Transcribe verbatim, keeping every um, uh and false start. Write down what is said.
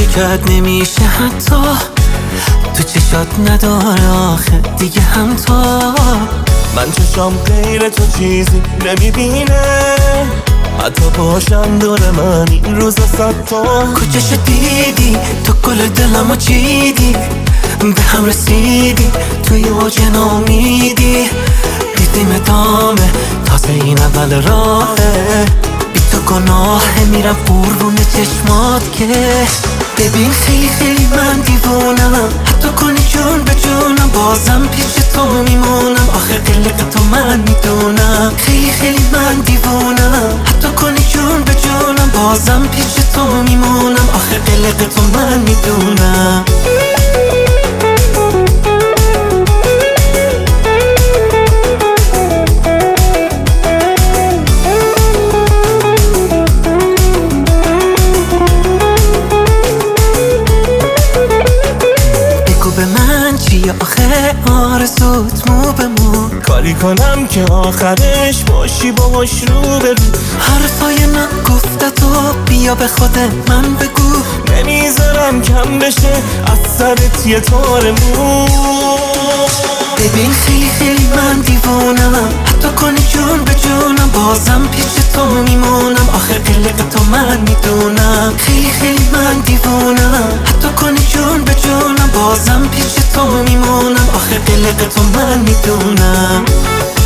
کرد نمیشه حتی تو چشات نداره آخه دیگه هم تا من چشام غیر تو چیزی نمیبینه حتی باشم دور من این روزا صد تا کجاشو دیدی تو گل دلمو چیدی به هم رسیدی توی اوج نامیدی دیدیم ادامه تازه این اول راهه بی تو گناهه میرم قربون چشمات که ببین خیلی خیلی من دیوونم حتی کنی جون به جونم بازم پیش تو میمونم آخه قلق تو من میدونم خیلی خیلی من دیوونم حتی کنی جون به جونم بازم پیش تو میمونم آخه قلق تو من میدونم به من چیه آخه آرزوت مو به مو کاری کنم که آخرش باشی باهاش رو به رو حرفای من گفته تو بیا به خود من بگو نمیذارم کم بشه از سرت یه تار مو ببین خیلی خیلی من دیوونم حتی کنی جون به جونم بازم پیش تو میمونم آخه قلق تو من میدونم خیلی خیلی من دیوونم حتی کنی جون به جونم بازم پیش تو میمونم آخه قلق تو من میدونم